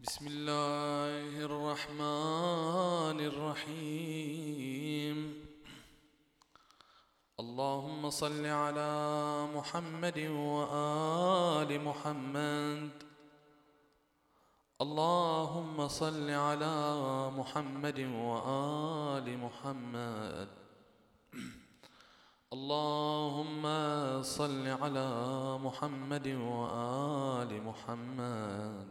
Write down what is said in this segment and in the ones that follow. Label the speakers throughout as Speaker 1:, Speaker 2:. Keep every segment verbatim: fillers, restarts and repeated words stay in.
Speaker 1: بسم الله الرحمن الرحيم. اللهم صل على محمد وآل محمد. اللهم صل على محمد وآل محمد. اللهم صل على محمد وآل محمد.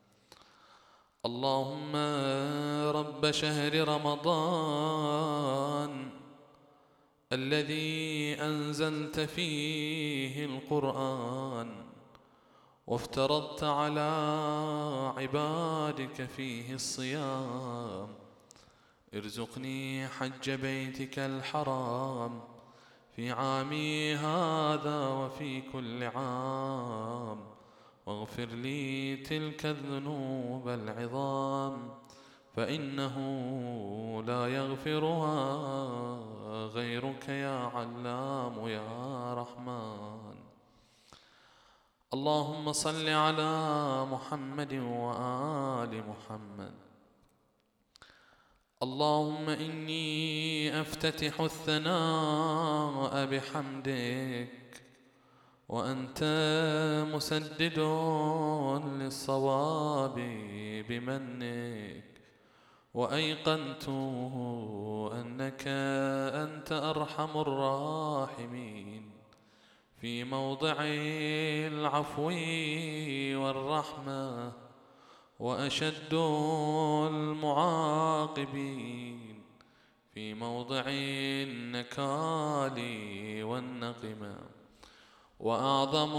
Speaker 1: اللهم رب شهر رمضان الذي أنزلت فيه القرآن وافترضت على عبادك فيه الصيام، ارزقني حج بيتك الحرام في عامي هذا وفي كل عام، واغفر لي تلك الذنوب العظام، فإنه لا يغفرها غيرك يا علام يا رحمن. اللهم صل على محمد وآل محمد. اللهم إني أفتتح الثناء بحمدك وأنت مسدد للصواب بمنك، وأيقنت أنك أنت أرحم الراحمين في موضع العفو والرحمة، وأشد المعاقبين في موضع النكال والنقمة، وأعظم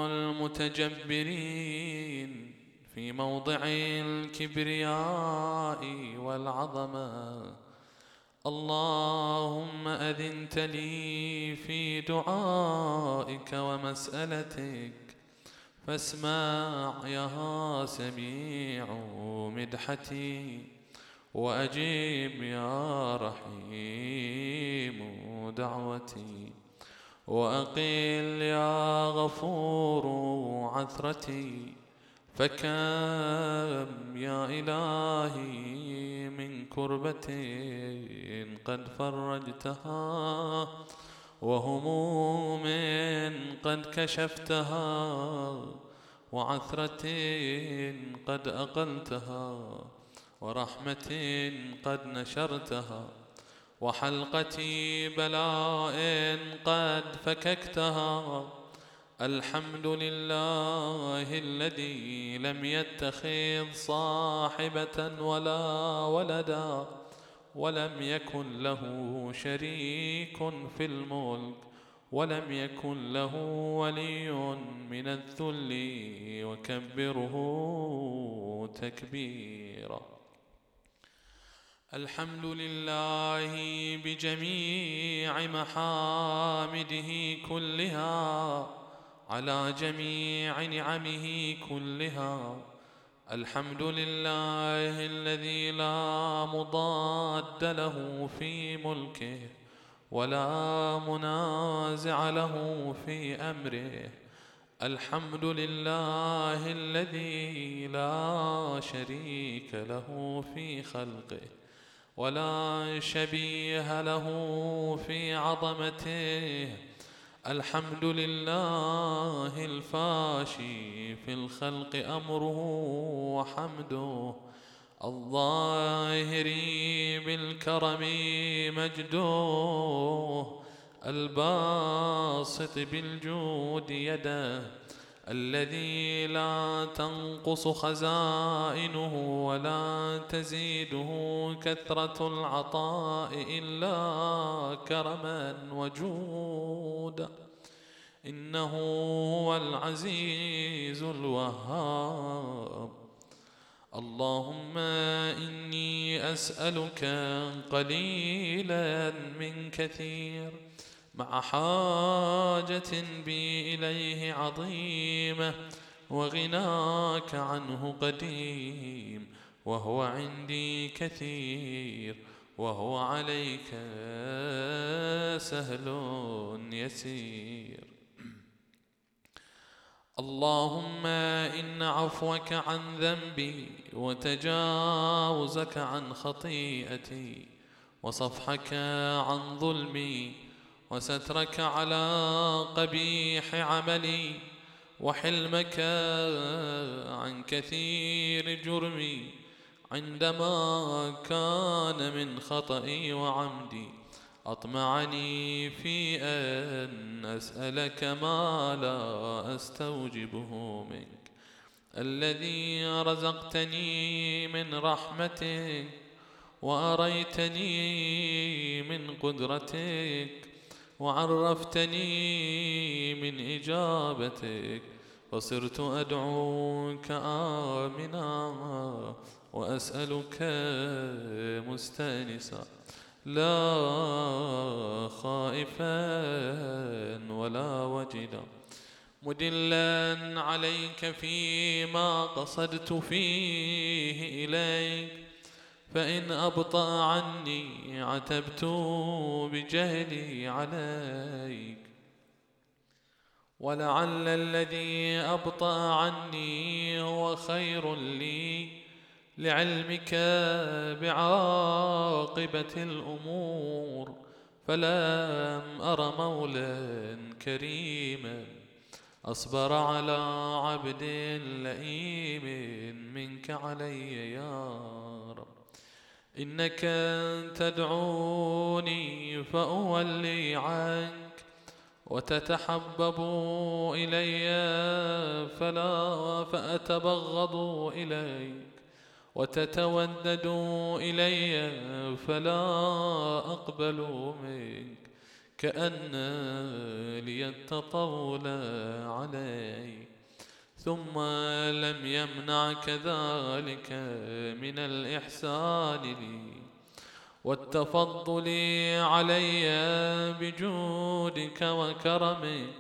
Speaker 1: المتجبرين في موضع الكبرياء والعظمة. اللهم أذنت لي في دعائك ومسألتك، فاسمع يا سميع مدحتي، وأجب يا رحيم دعوتي، وأقل يا غفور عثرتي، فكم يا إلهي من كربة قد فرجتها، وهموم قد كشفتها، وعثرة قد أقلتها، ورحمة قد نشرتها، وحلقة بلاء قد فككتها. الحمد لله الذي لم يتخذ صاحبة ولا ولدا، ولم يكن له شريك في الملك، ولم يكن له ولي من الذل، وكبره تكبيرا. الحمد لله بجميع محامده كلها، على جميع نعمه كلها. الحمد لله الذي لا مضاد له في ملكه، ولا منازع له في أمره. الحمد لله الذي لا شريك له في خلقه، ولا شبيه له في عظمته. الحمد لله الفاشي في الخلق أمره وحمده، الظاهر بالكرم مجده، الباسط بالجود يده، الذي لا تنقص خزائنه ولا تزيده كثرة العطاء إلا كرما وجودا. إنه هو العزيز الوهاب. اللهم إني أسألك قليلا من كثير، مع حاجة بي إليه عظيمة، وغناك عنه قديم، وهو عندي كثير، وهو عليك سهل يسير. اللهم إن عفوك عن ذنبي وتجاوزك عن خطيئتي وصفحك عن ظلمي وسترك على قبيح عملي وحلمك عن كثير جرمي عندما كان من خطئي وعمدي أطمعني في أن أسألك ما لا أستوجبه منك الذي رزقتني من رحمتك وأريتني من قدرتك وعرفتني من إجابتك فصرت أدعوك آمنا وأسألك مستأنسا لا خائفا ولا وجلا مدلا عليك فيما قصدت فيه إليك فإن أبطأ عني عتبت بجهلي عليك ولعل الذي أبطأ عني هو خير لي لعلمك بعاقبة الأمور فلم أر مولا كريما أصبر على عبد لئيم منك علي يا رب إنك تدعوني فأولي عنك وتتحبب إلي فلا فأتبغض إليك وتتودد إلي فلا أقبل منك كأن لي التطول عليك ثم لم يمنعك ذلك من الإحسان لي والتفضل علي بجودك وكرمك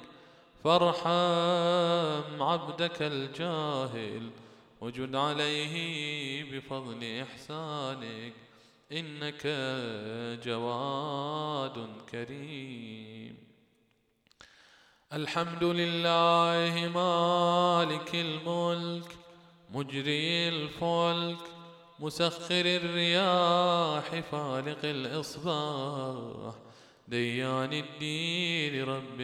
Speaker 1: فارحم عبدك الجاهل وجد عليه بفضل إحسانك إنك جواد كريم. الحمد لله مالك الملك مجري الفلك مسخر الرياح فالق الإصباح ديان الدين رب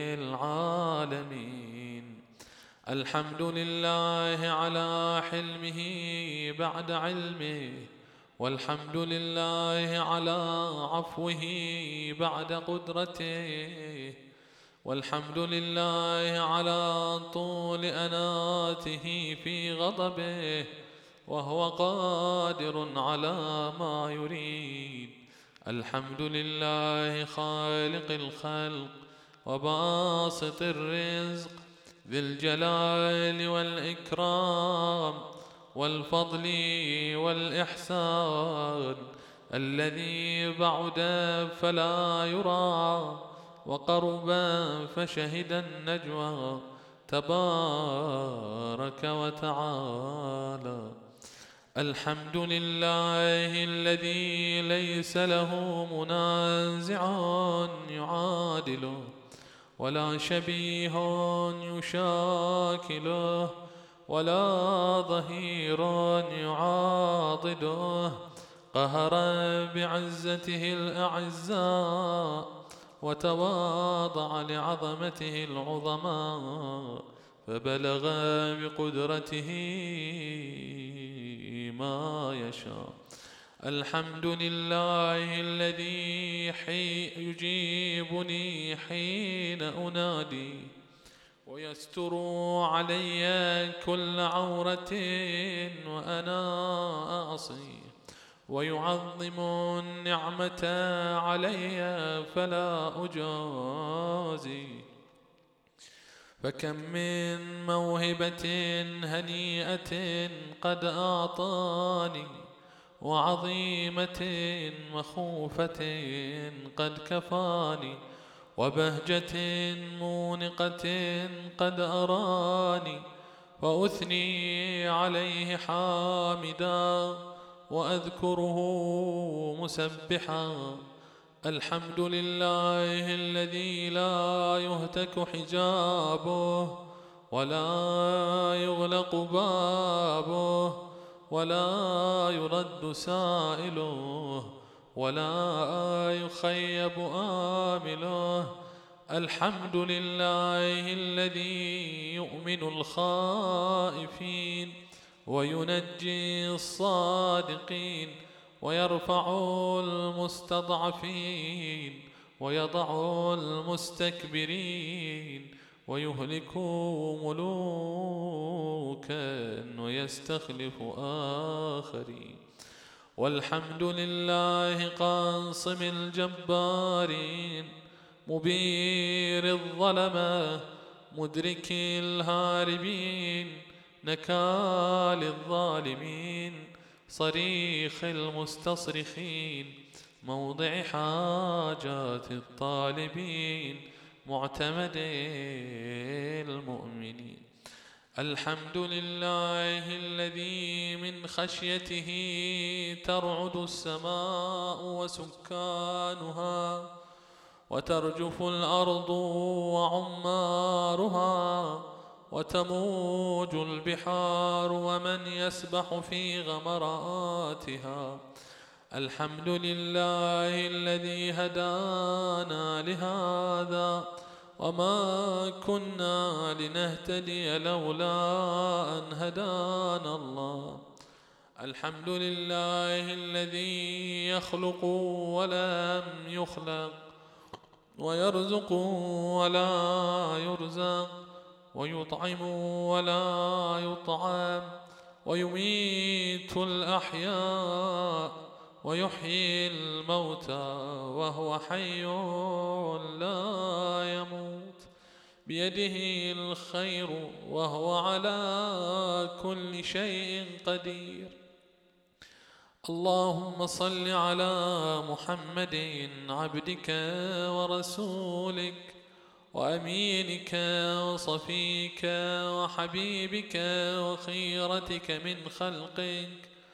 Speaker 1: العالمين. الحمد لله على حلمه بعد علمه والحمد لله على عفوه بعد قدرته والحمد لله على طول أناته في غضبه وهو قادر على ما يريد. الحمد لله خالق الخلق وباسط الرزق ذي الجلال والإكرام والفضل والإحسان الذي بعد فلا يرى وقرب فشهد النجوى تبارك وتعالى. الحمد لله الذي ليس له منازع يعادله ولا شبيه يشاكله ولا ظهير يعاضده قهر بعزته الأعزاء وتواضع لعظمته العظماء فبلغ بقدرته ما يشاء. الحمد لله الذي حي يجيبني حين أنادي ويستر علي كل عورة وأنا أعصي ويعظم النعمة علي فلا أجازي. فكم من موهبة هنيئة قد أعطاني وعظيمة مخوفة قد كفاني وبهجة مونقة قد أراني وأثني عليه حامدا وأذكره مسبحا. الحمد لله الذي لا يهتك حجابه ولا يغلق بابه ولا يرد سائله ولا يخيب آمله. الحمد لله الذي يؤمن الخائفين وينجي الصادقين ويرفع المستضعفين ويضع المستكبرين ويهلك ملوكا ويستخلف آخرين. والحمد لله قاصم الجبارين مبير الظلمة مدرك الهاربين نكال الظالمين صريخ المستصرخين موضع حاجات الطالبين معتمد المؤمنين. الحمد لله الذي من خشيته ترعد السماء وسكانها وترجف الأرض وعمارها وتموج البحار ومن يسبح في غمراتها. الحمد لله الذي هدانا لهذا وما كنا لنهتدي لولا أن هدانا الله. الحمد لله الذي يخلق ولم يخلق ويرزق ولا يرزق ويطعم ولا يطعم ويميت الأحياء ويحيي الموتى وهو حي لا يموت بيده الخير وهو على كل شيء قدير. اللهم صل على محمد عبدك ورسولك وأمينك وصفيك وحبيبك وخيرتك من خلقك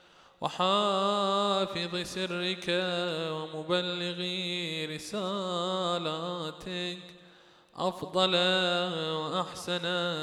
Speaker 1: وحافظ سرك ومبلغ رسالاتك أفضل وأحسن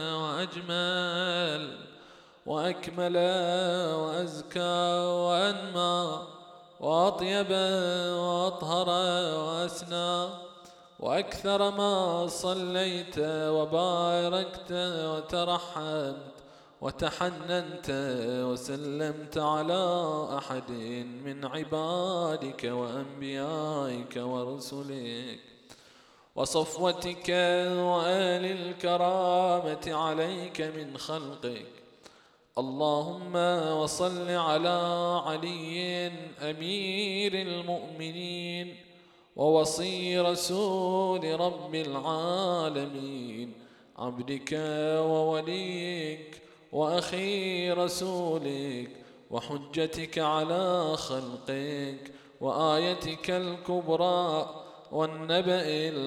Speaker 1: وأجمل وأكمل وأزكى وأنمى وأطيب وأطهر وأسنى وأكثر ما صليت وباركت وترحمت وتحننت وسلمت على أحد من عبادك وأنبيائك ورسلك وصفوتك وآل الكرامة عليك من خلقك. اللهم وصل على علي أمير المؤمنين ووصي رسول رب العالمين عبدك ووليك وأخي رسولك وحجتك على خلقك وآيتك الكبرى والنبأ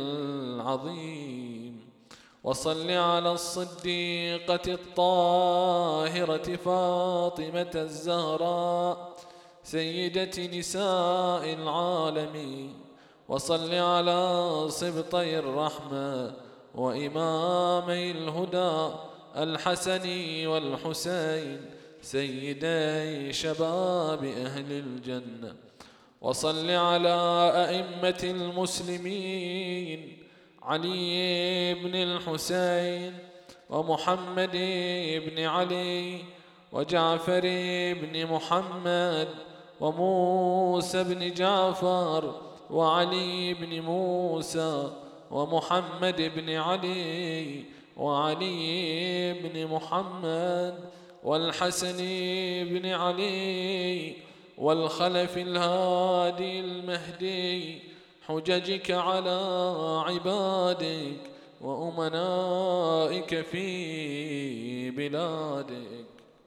Speaker 1: العظيم. وصل على الصديقة الطاهرة فاطمة الزهراء سيدة نساء العالمين. وصل على سبطي الرحمة وإمامي الهدى الحسن والحسين سيدي شباب أهل الجنة. وصل على أئمة المسلمين علي بن الحسين ومحمد بن علي وجعفر بن محمد وموسى بن جعفر وعلي بن موسى ومحمد بن علي وعلي بن محمد والحسن بن علي والخلف الهادي المهدي حججك على عبادك وأمنائك في بلادك.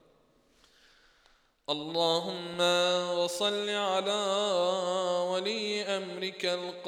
Speaker 1: اللهم وصل على ولي أمرك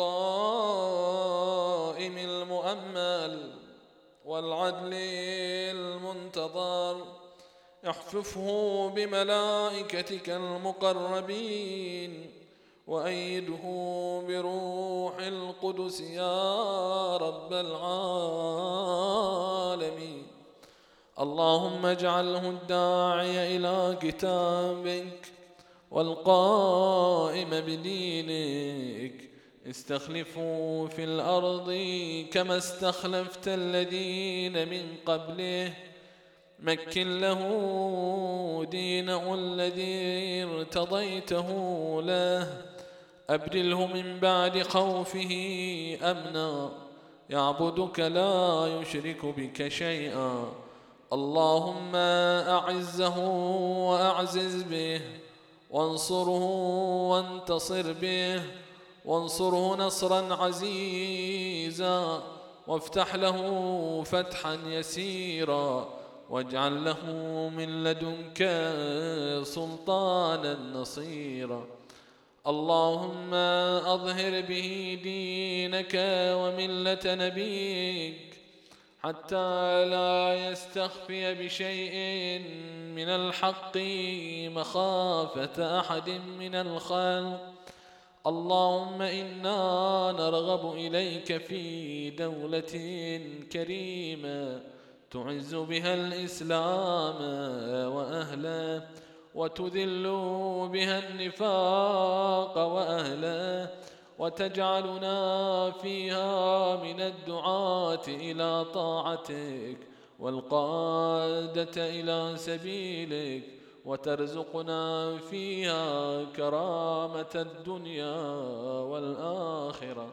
Speaker 1: القائم المؤمل والعدل المنتظر احففه بملائكتك المقربين وأيده بروح القدس يا رب العالمين. اللهم اجعله الداعي إلى كتابك والقائم بدينك. استخلفوا في الأرض كما استخلفت الذين من قبله. مكن له دينه الذي ارتضيته له. أبدله من بعد خوفه أمنا يعبدك لا يشرك بك شيئا. اللهم أعزه وأعزز به، وانصره وانتصر به، وانصره نصرا عزيزا، وافتح له فتحا يسيرا، واجعل له من لدنك سلطانا نصيرا. اللهم أظهر به دينك وملة نبيك حتى لا يستخفي بشيء من الحق مخافة أحد من الخلق. اللهم إنا نرغب إليك في دولة كريمة تعز بها الإسلام وأهله، وتذل بها النفاق وأهله، وتجعلنا فيها من الدعاة إلى طاعتك والقادة إلى سبيلك، وترزقنا فيها كرامة الدنيا والآخرة.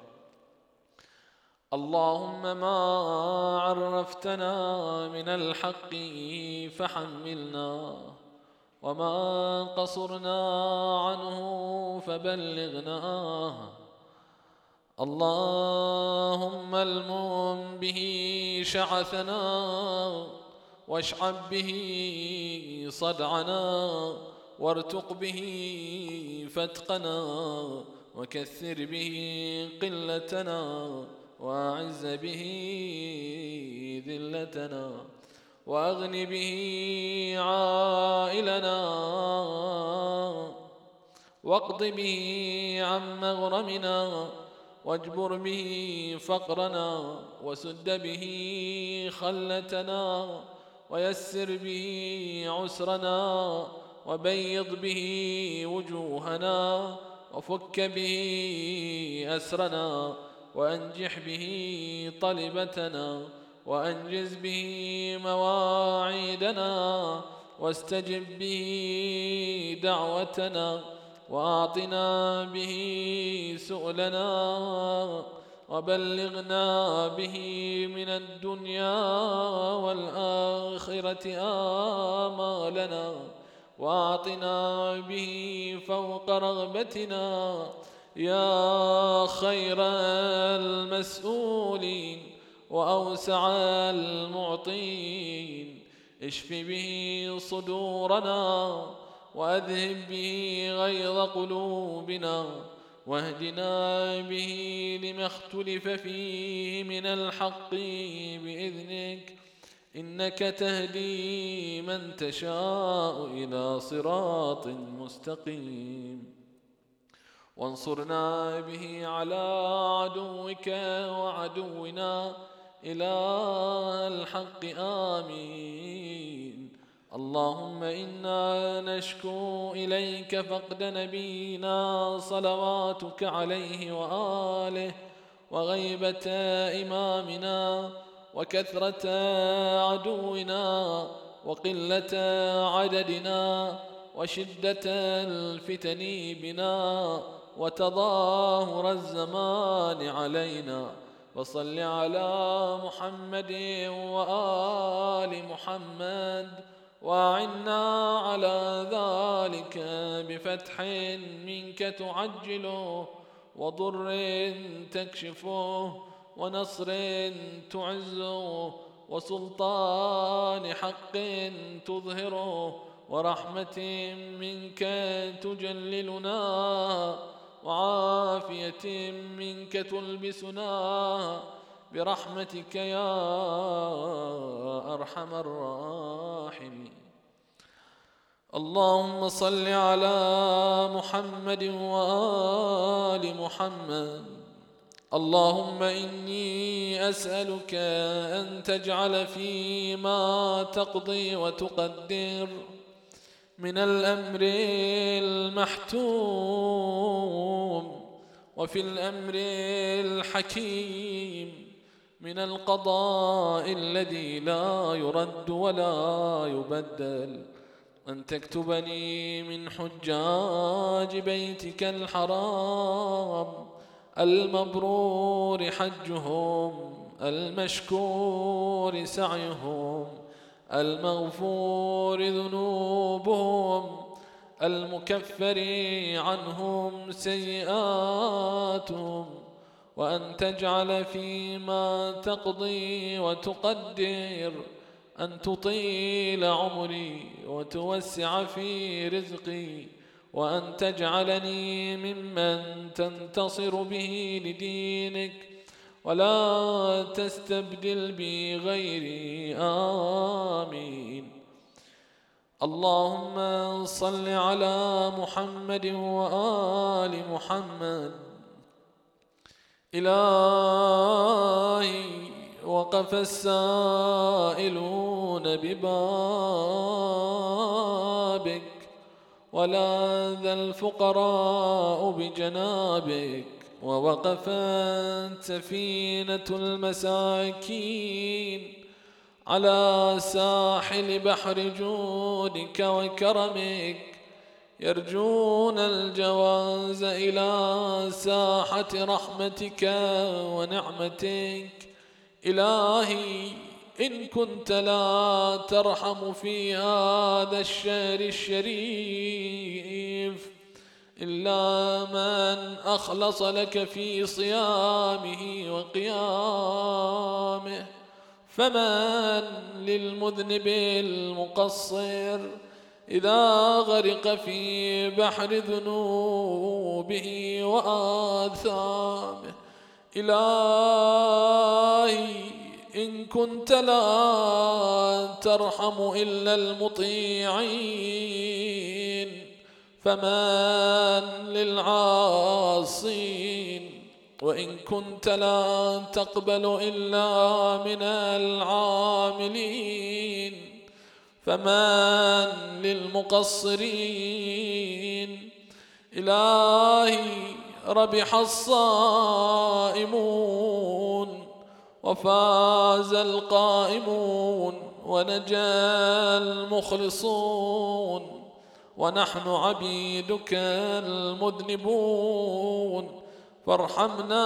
Speaker 1: اللهم ما عرفتنا من الحق فحملنا، وما قصرنا عنه فبلغناه. اللهم المم به شعثنا، واشعب به صدعنا، وارتق به فتقنا، وكثر به قلتنا، وأعز به ذلتنا، وأغن به عائلنا، واقض به عن مغرمنا، واجبر به فقرنا، وسد به خلتنا، ويسر به عسرنا، وبيض به وجوهنا، وفك به أسرنا، وأنجح به طلبتنا، وأنجز به مواعيدنا، واستجب به دعوتنا، وأعطنا به سؤلنا، وبلغنا به من الدنيا والآخرة آمالنا، وأعطنا به فوق رغبتنا يا خير المسؤولين وأوسع المعطين. اشف به صدورنا، وأذهب به غيظ قلوبنا، واهدنا به لما اختلف فيه من الحق بإذنك، إنك تهدي من تشاء إلى صراط مستقيم. وانصرنا به على عدوك وعدونا إله الحق آمين. اللهم إنا نشكو إليك فقد نبينا صلواتك عليه وآله، وغيبة إمامنا، وكثرة عدونا، وقلة عددنا، وشدة الفتن بنا، وتظاهر الزمان علينا. وصل على محمد وآل محمد، وأعنا على ذلك بفتح منك تعجله، وضر تكشفه، ونصر تعزه، وسلطان حق تظهره، ورحمة منك تجللنا، وعافية منك تلبسنا، برحمتك يا أرحم الراحمين. اللهم صل على محمد وآل محمد اللهم إني أسألك أن تجعل فيما تقضي وتقدر من الأمر المحتوم وفي الأمر الحكيم من القضاء الذي لا يرد ولا يبدل، أن تكتبني من حجاج بيتك الحرام المبرور حجهم، المشكور سعيهم، المغفور ذنوبهم، المكفر عنهم سيئاتهم، وأن تجعل فيما تقضي وتقدر أن تطيل عمري وتوسع في رزقي، وأن تجعلني ممن تنتصر به لدينك ولا تستبدل بي غيري، آمين. اللهم صل على محمد وآل محمد. إلهي وقف السائلون ببابك ولاذ الفقراء بجنابك، ووقفت سفينة المساكين على ساحل بحر جودك وكرمك، يرجون الجواز إلى ساحة رحمتك ونعمتك. إلهي إن كنت لا ترحم في هذا الشهر الشريف إلا من أخلص لك في صيامه وقيامه، فمن للمذنب المقصر إذا غرق في بحر ذنوبه وآثامه. إلهي إن كنت لا ترحم إلا المطيعين فمن للعاصين، وإن كنت لا تقبل إلا من العاملين فمن للمقصرين. إلهي ربح الصائمون وفاز القائمون ونجا المخلصون، ونحن عبيدك المذنبون، فارحمنا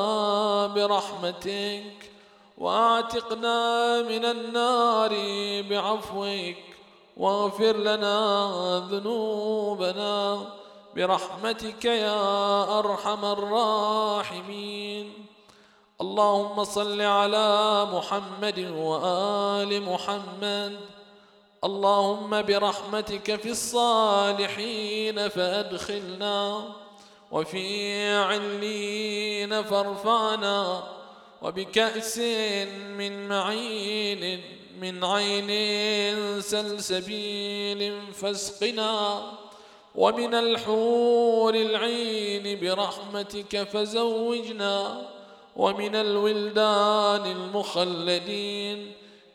Speaker 1: برحمتك واعتقنا من النار بعفوك، واغفر لنا ذنوبنا برحمتك يا أرحم الراحمين. اللهم صل على محمد وآل محمد. اللهم برحمتك في الصالحين فأدخلنا، وفي علين فارفعنا، وبكأس من معين من عين سلسبيل فاسقنا، ومن الحور العين برحمتك فزوجنا، ومن الولدان المخلدين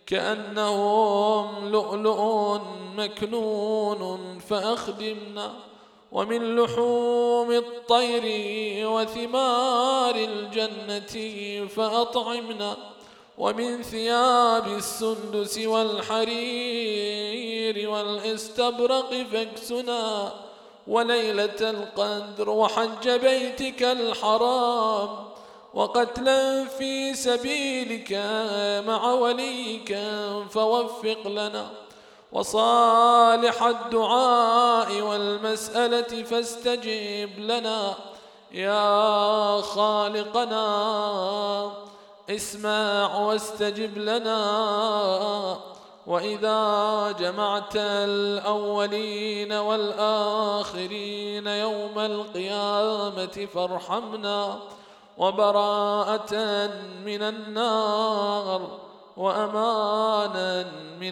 Speaker 1: كأنهم لؤلؤ مكنون فأخدمنا، ومن لحوم الطير وثمار الجنة فأطعمنا، ومن ثياب السندس والحرير والاستبرق فاكسنا، وليلة القدر وحج بيتك الحرام وقتلا في سبيلك مع وليك فوفق لنا، وصالح الدعاء والمسألة فاستجب لنا يا خالقنا. اسمع واستجب لنا، وإذا جمعت الأولين والآخرين يوم القيامة فارحمنا، وبراءة من النار وأمانا من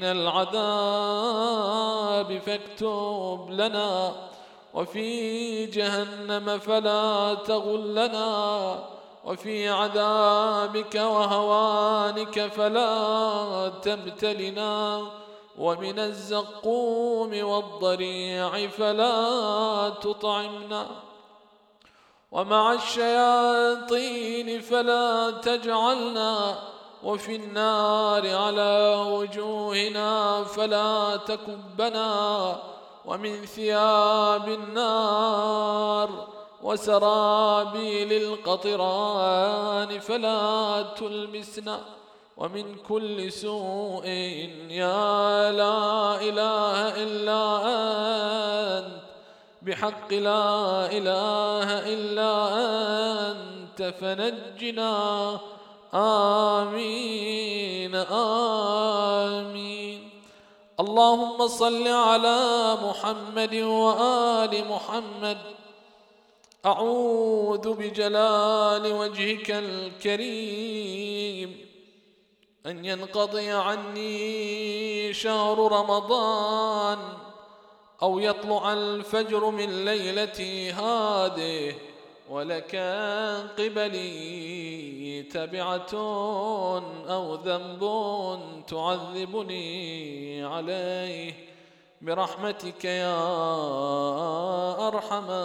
Speaker 1: العذاب فاكتب لنا، وفي جهنم فلا تغلنا، وفي عذابك وهوانك فلا تبتلنا، ومن الزقوم والضريع فلا تطعمنا، ومع الشياطين فلا تجعلنا، وفي النار على وجوهنا فلا تكبنا، ومن ثياب النار وسرابيل القطران فلا تلبسنا، ومن كل سوء يا لا إله إلا أنت، بحق لا إله إلا أنت فنجنا. آمين آمين. اللهم صل على محمد وآل محمد. أعوذ بجلال وجهك الكريم أن ينقضي عني شهر رمضان، أو يطلع الفجر من ليلتي هذه ولك عن قبلي تبعة أو ذنب تعذبني عليه، برحمتك يا أرحم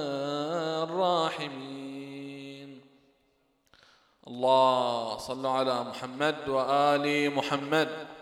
Speaker 1: الراحمين. الله صل على محمد وآل محمد.